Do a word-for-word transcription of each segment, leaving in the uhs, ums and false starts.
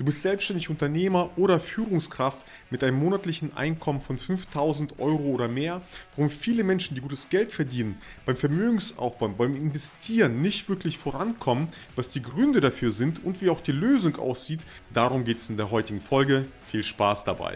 Du bist selbstständig Unternehmer oder Führungskraft mit einem monatlichen Einkommen von fünftausend Euro oder mehr, warum viele Menschen, die gutes Geld verdienen, beim Vermögensaufbau, beim Investieren nicht wirklich vorankommen, was die Gründe dafür sind und wie auch die Lösung aussieht, darum geht es in der heutigen Folge. Viel Spaß dabei!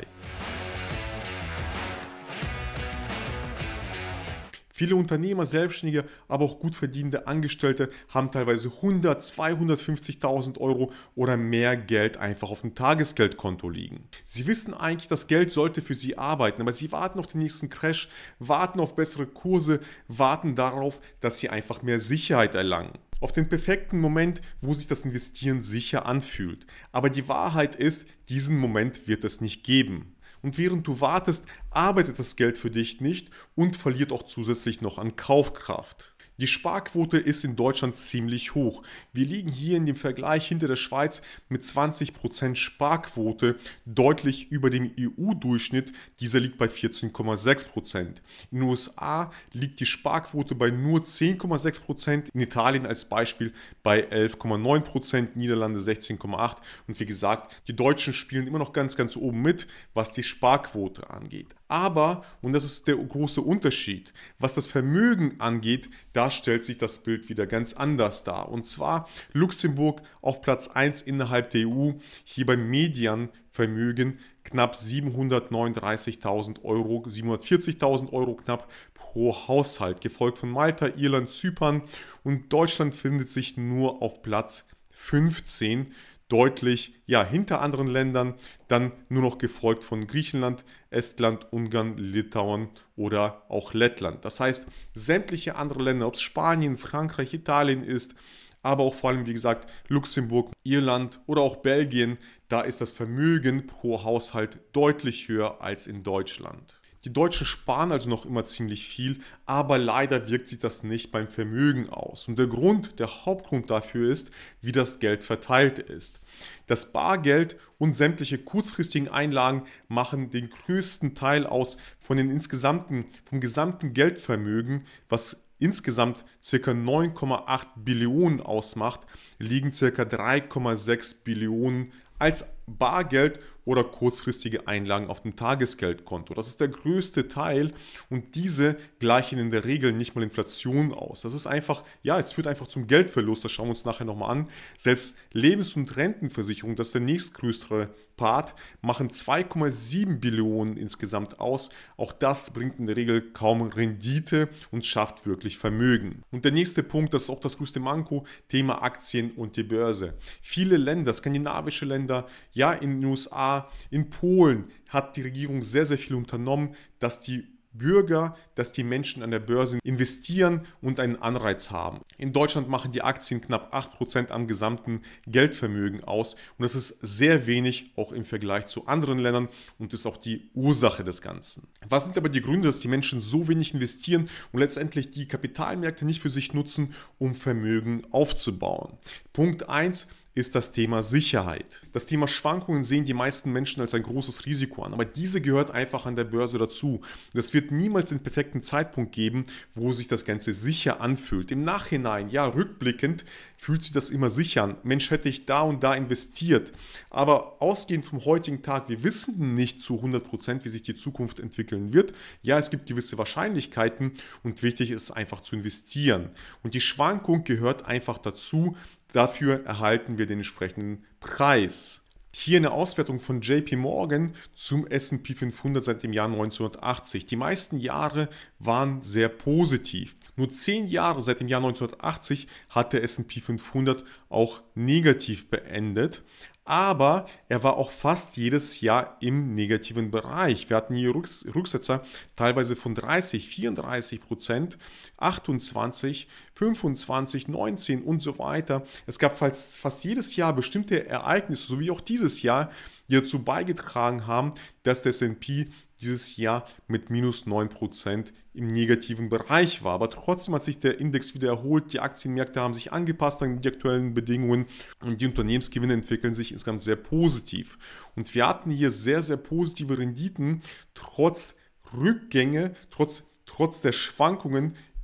Viele Unternehmer, Selbstständige, aber auch gut verdienende Angestellte haben teilweise hundert, zweihundertfünfzigtausend Euro oder mehr Geld einfach auf dem Tagesgeldkonto liegen. Sie wissen eigentlich, das Geld sollte für sie arbeiten, aber sie warten auf den nächsten Crash, warten auf bessere Kurse, warten darauf, dass sie einfach mehr Sicherheit erlangen. Auf den perfekten Moment, wo sich das Investieren sicher anfühlt. Aber die Wahrheit ist, diesen Moment wird es nicht geben. Und während du wartest, arbeitet das Geld für dich nicht und verliert auch zusätzlich noch an Kaufkraft. Die Sparquote ist in Deutschland ziemlich hoch. Wir liegen hier in dem Vergleich hinter der Schweiz mit zwanzig Prozent Sparquote deutlich über dem E U-Durchschnitt. Dieser liegt bei vierzehn Komma sechs Prozent. In den U S A liegt die Sparquote bei nur zehn Komma sechs Prozent. In Italien als Beispiel bei elf Komma neun Prozent, Niederlande sechzehn Komma acht Prozent. Und wie gesagt, die Deutschen spielen immer noch ganz, ganz oben mit, was die Sparquote angeht. Aber, und das ist der große Unterschied, was das Vermögen angeht, da stellt sich das Bild wieder ganz anders dar. Und zwar Luxemburg auf Platz eins innerhalb der E U, hier beim Medianvermögen knapp siebenhundertneununddreißigtausend Euro, siebenhundertvierzigtausend Euro knapp pro Haushalt, gefolgt von Malta, Irland, Zypern, und Deutschland findet sich nur auf Platz fünfzehn, deutlich ja, hinter anderen Ländern, dann nur noch gefolgt von Griechenland, Estland, Ungarn, Litauen oder auch Lettland. Das heißt, sämtliche andere Länder, ob es Spanien, Frankreich, Italien ist, aber auch vor allem, wie gesagt, Luxemburg, Irland oder auch Belgien, da ist das Vermögen pro Haushalt deutlich höher als in Deutschland. Die Deutschen sparen also noch immer ziemlich viel, aber leider wirkt sich das nicht beim Vermögen aus. Und der Grund, der Hauptgrund dafür ist, wie das Geld verteilt ist. Das Bargeld und sämtliche kurzfristigen Einlagen machen den größten Teil aus von den insgesamten, vom gesamten Geldvermögen, was insgesamt ca. neun Komma acht Billionen ausmacht, liegen ca. drei Komma sechs Billionen als Bargeld oder kurzfristige Einlagen auf dem Tagesgeldkonto. Das ist der größte Teil und diese gleichen in der Regel nicht mal Inflation aus. Das ist einfach, ja, es führt einfach zum Geldverlust, das schauen wir uns nachher nochmal an. Selbst Lebens- und Rentenversicherung, das ist der nächstgrößere Part, machen zwei Komma sieben Billionen insgesamt aus. Auch das bringt in der Regel kaum Rendite und schafft wirklich Vermögen. Und der nächste Punkt, das ist auch das größte Manko, Thema Aktien und die Börse. Viele Länder, skandinavische Länder, ja, in den U S A, in Polen hat die Regierung sehr, sehr viel unternommen, dass die Bürger, dass die Menschen an der Börse investieren und einen Anreiz haben. In Deutschland machen die Aktien knapp acht Prozent am gesamten Geldvermögen aus und das ist sehr wenig, auch im Vergleich zu anderen Ländern, und ist auch die Ursache des Ganzen. Was sind aber die Gründe, dass die Menschen so wenig investieren und letztendlich die Kapitalmärkte nicht für sich nutzen, um Vermögen aufzubauen? Punkt eins ist das Thema Sicherheit. Das Thema Schwankungen sehen die meisten Menschen als ein großes Risiko an, aber diese gehört einfach an der Börse dazu. Und es wird niemals den perfekten Zeitpunkt geben, wo sich das Ganze sicher anfühlt. Im Nachhinein, ja, rückblickend, fühlt sich das immer sicher an. Mensch, hätte ich da und da investiert. Aber ausgehend vom heutigen Tag, wir wissen nicht zu hundert Prozent, wie sich die Zukunft entwickeln wird. Ja, es gibt gewisse Wahrscheinlichkeiten und wichtig ist einfach zu investieren. Und die Schwankung gehört einfach dazu. Dafür erhalten wir den entsprechenden Preis. Hier eine Auswertung von J P Morgan zum S und P fünfhundert seit dem Jahr neunzehnhundertachtzig. Die meisten Jahre waren sehr positiv. Nur zehn Jahre seit dem Jahr neunzehnhundertachtzig hat der S und P fünfhundert auch negativ beendet. Aber er war auch fast jedes Jahr im negativen Bereich. Wir hatten hier Rücksetzer teilweise von dreißig, vierunddreißig Prozent, achtundzwanzig, fünfundzwanzig, neunzehn und so weiter. Es gab fast, fast jedes Jahr bestimmte Ereignisse, so wie auch dieses Jahr, die dazu beigetragen haben, dass der S und P dieses Jahr mit minus neun Prozent im negativen Bereich war. Aber trotzdem hat sich der Index wieder erholt, die Aktienmärkte haben sich angepasst an die aktuellen Bedingungen und die Unternehmensgewinne entwickeln sich insgesamt sehr positiv. Und wir hatten hier sehr, sehr positive Renditen, trotz Rückgänge, trotz, trotz der Schwankungen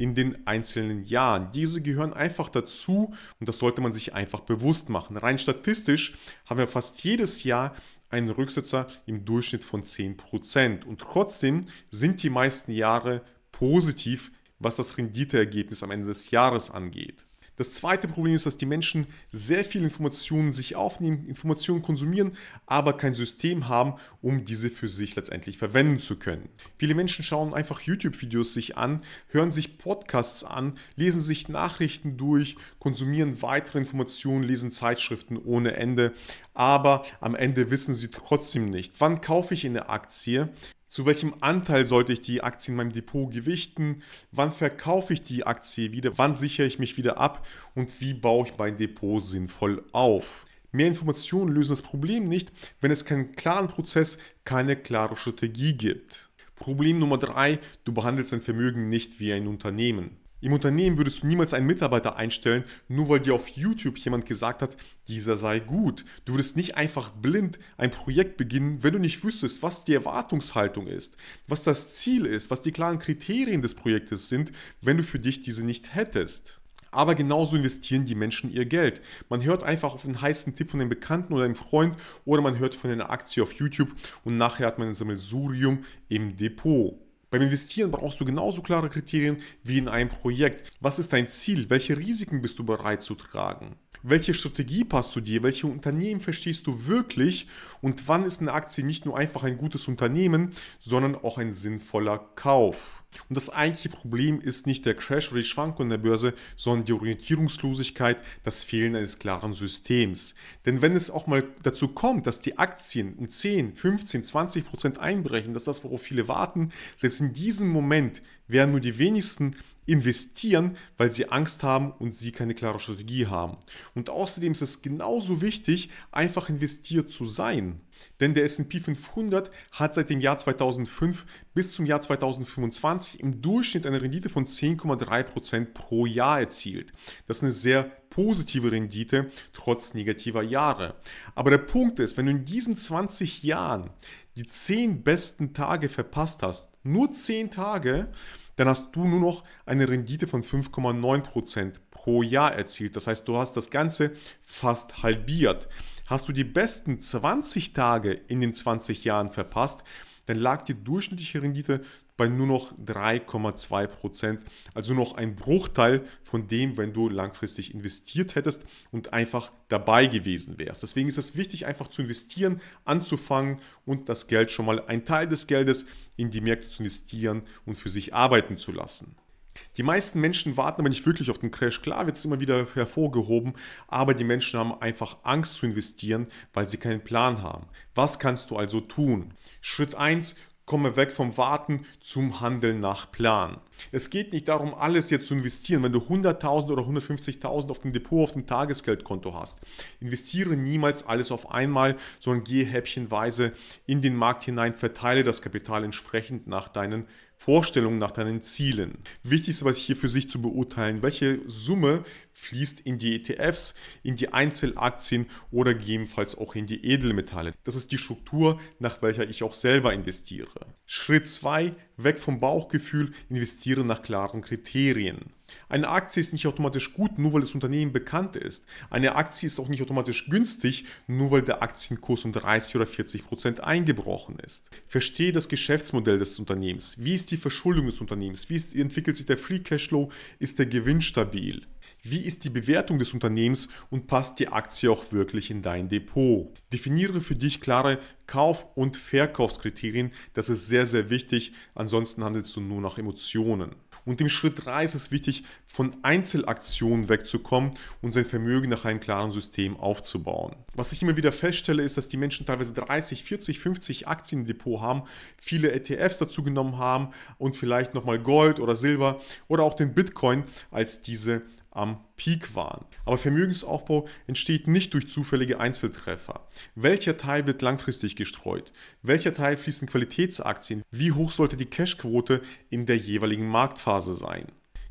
in den einzelnen Jahren. Diese gehören einfach dazu und das sollte man sich einfach bewusst machen. Rein statistisch haben wir fast jedes Jahr einen Rücksetzer im Durchschnitt von zehn Prozent und trotzdem sind die meisten Jahre positiv, was das Renditeergebnis am Ende des Jahres angeht. Das zweite Problem ist, dass die Menschen sehr viele Informationen sich aufnehmen, Informationen konsumieren, aber kein System haben, um diese für sich letztendlich verwenden zu können. Viele Menschen schauen einfach YouTube-Videos sich an, hören sich Podcasts an, lesen sich Nachrichten durch, konsumieren weitere Informationen, lesen Zeitschriften ohne Ende, aber am Ende wissen sie trotzdem nicht, wann kaufe ich eine Aktie, zu welchem Anteil sollte ich die Aktie in meinem Depot gewichten? Wann verkaufe ich die Aktie wieder? Wann sichere ich mich wieder ab? Und wie baue ich mein Depot sinnvoll auf? Mehr Informationen lösen das Problem nicht, wenn es keinen klaren Prozess, keine klare Strategie gibt. Problem Nummer drei: Du behandelst dein Vermögen nicht wie ein Unternehmen. Im Unternehmen würdest du niemals einen Mitarbeiter einstellen, nur weil dir auf YouTube jemand gesagt hat, dieser sei gut. Du würdest nicht einfach blind ein Projekt beginnen, wenn du nicht wüsstest, was die Erwartungshaltung ist, was das Ziel ist, was die klaren Kriterien des Projektes sind, wenn du für dich diese nicht hättest. Aber genauso investieren die Menschen ihr Geld. Man hört einfach auf einen heißen Tipp von einem Bekannten oder einem Freund oder man hört von einer Aktie auf YouTube und nachher hat man ein Sammelsurium im Depot. Beim Investieren brauchst du genauso klare Kriterien wie in einem Projekt. Was ist dein Ziel? Welche Risiken bist du bereit zu tragen? Welche Strategie passt zu dir? Welche Unternehmen verstehst du wirklich? Und wann ist eine Aktie nicht nur einfach ein gutes Unternehmen, sondern auch ein sinnvoller Kauf? Und das eigentliche Problem ist nicht der Crash oder die Schwankung der Börse, sondern die Orientierungslosigkeit, das Fehlen eines klaren Systems. Denn wenn es auch mal dazu kommt, dass die Aktien um zehn, fünfzehn, zwanzig Prozent einbrechen, das ist das, worauf viele warten, selbst in diesem Moment werden nur die wenigsten investieren, weil sie Angst haben und sie keine klare Strategie haben. Und außerdem ist es genauso wichtig, einfach investiert zu sein. Denn der S und P fünfhundert hat seit dem Jahr zweitausendfünf bis zum Jahr zweitausendfünfundzwanzig im Durchschnitt eine Rendite von zehn Komma drei Prozent pro Jahr erzielt. Das ist eine sehr positive Rendite, trotz negativer Jahre. Aber der Punkt ist, wenn du in diesen zwanzig Jahren die zehn besten Tage verpasst hast, nur zehn Tage, dann hast du nur noch eine Rendite von fünf Komma neun Prozent pro Jahr erzielt. Das heißt, du hast das Ganze fast halbiert. Hast du die besten zwanzig Tage in den zwanzig Jahren verpasst, dann lag die durchschnittliche Rendite bei nur noch drei Komma zwei Prozent, also noch ein Bruchteil von dem, wenn du langfristig investiert hättest und einfach dabei gewesen wärst. Deswegen ist es wichtig, einfach zu investieren, anzufangen und das Geld schon mal, einen Teil des Geldes in die Märkte zu investieren und für sich arbeiten zu lassen. Die meisten Menschen warten aber nicht wirklich auf den Crash. Klar wird es immer wieder hervorgehoben, aber die Menschen haben einfach Angst zu investieren, weil sie keinen Plan haben. Was kannst du also tun? Schritt eins: Komme weg vom Warten zum Handeln nach Plan. Es geht nicht darum, alles jetzt zu investieren. Wenn du hunderttausend oder hundertfünfzigtausend auf dem Depot, auf dem Tagesgeldkonto hast, investiere niemals alles auf einmal, sondern gehe häppchenweise in den Markt hinein, verteile das Kapital entsprechend nach deinen Vorstellungen, nach deinen Zielen. Wichtig ist aber hier für sich zu beurteilen, welche Summe fließt in die E T Fs, in die Einzelaktien oder gegebenenfalls auch in die Edelmetalle. Das ist die Struktur, nach welcher ich auch selber investiere. Schritt zwei: Weg vom Bauchgefühl, investiere nach klaren Kriterien. Eine Aktie ist nicht automatisch gut, nur weil das Unternehmen bekannt ist. Eine Aktie ist auch nicht automatisch günstig, nur weil der Aktienkurs um dreißig oder vierzig Prozent eingebrochen ist. Verstehe das Geschäftsmodell des Unternehmens. Wie ist die Verschuldung des Unternehmens? Wie ist, entwickelt sich der Free Cashflow? Ist der Gewinn stabil? Wie ist die Bewertung des Unternehmens und passt die Aktie auch wirklich in dein Depot? Definiere für dich klare Kauf- und Verkaufskriterien. Das ist sehr, sehr wichtig. Ansonsten handelst du nur nach Emotionen. Und im Schritt drei ist es wichtig, von Einzelaktionen wegzukommen und sein Vermögen nach einem klaren System aufzubauen. Was ich immer wieder feststelle, ist, dass die Menschen teilweise dreißig, vierzig, fünfzig Aktien im Depot haben, viele E T Fs dazu genommen haben und vielleicht nochmal Gold oder Silber oder auch den Bitcoin, als diese am Peak waren. Aber Vermögensaufbau entsteht nicht durch zufällige Einzeltreffer. Welcher Teil wird langfristig gestreut? Welcher Teil fließt in Qualitätsaktien? Wie hoch sollte die Cashquote in der jeweiligen Marktphase sein?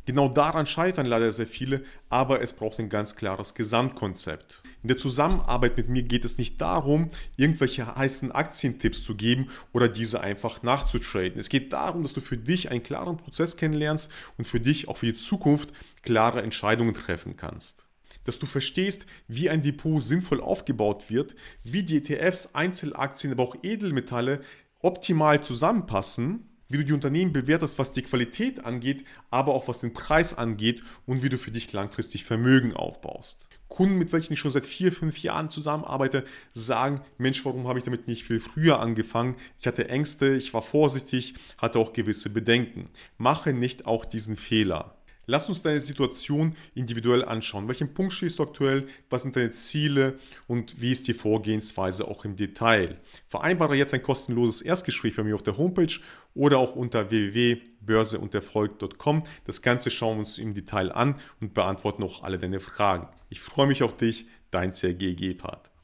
Genau daran scheitern leider sehr viele, aber es braucht ein ganz klares Gesamtkonzept. In der Zusammenarbeit mit mir geht es nicht darum, irgendwelche heißen Aktientipps zu geben oder diese einfach nachzutraden. Es geht darum, dass du für dich einen klaren Prozess kennenlernst und für dich auch für die Zukunft klare Entscheidungen treffen kannst. Dass du verstehst, wie ein Depot sinnvoll aufgebaut wird, wie die E T Fs, Einzelaktien, aber auch Edelmetalle optimal zusammenpassen, wie du die Unternehmen bewertest, was die Qualität angeht, aber auch was den Preis angeht und wie du für dich langfristig Vermögen aufbaust. Kunden, mit welchen ich schon seit vier, fünf Jahren zusammenarbeite, sagen, Mensch, warum habe ich damit nicht viel früher angefangen? Ich hatte Ängste, ich war vorsichtig, hatte auch gewisse Bedenken. Mache nicht auch diesen Fehler. Lass uns deine Situation individuell anschauen. Welchen Punkt stehst du aktuell? Was sind deine Ziele? Und wie ist die Vorgehensweise auch im Detail? Vereinbare jetzt ein kostenloses Erstgespräch bei mir auf der Homepage oder auch unter w w w punkt börse und erfolg punkt com. Das Ganze schauen wir uns im Detail an und beantworten auch alle deine Fragen. Ich freue mich auf dich, dein Sergej Gebhardt.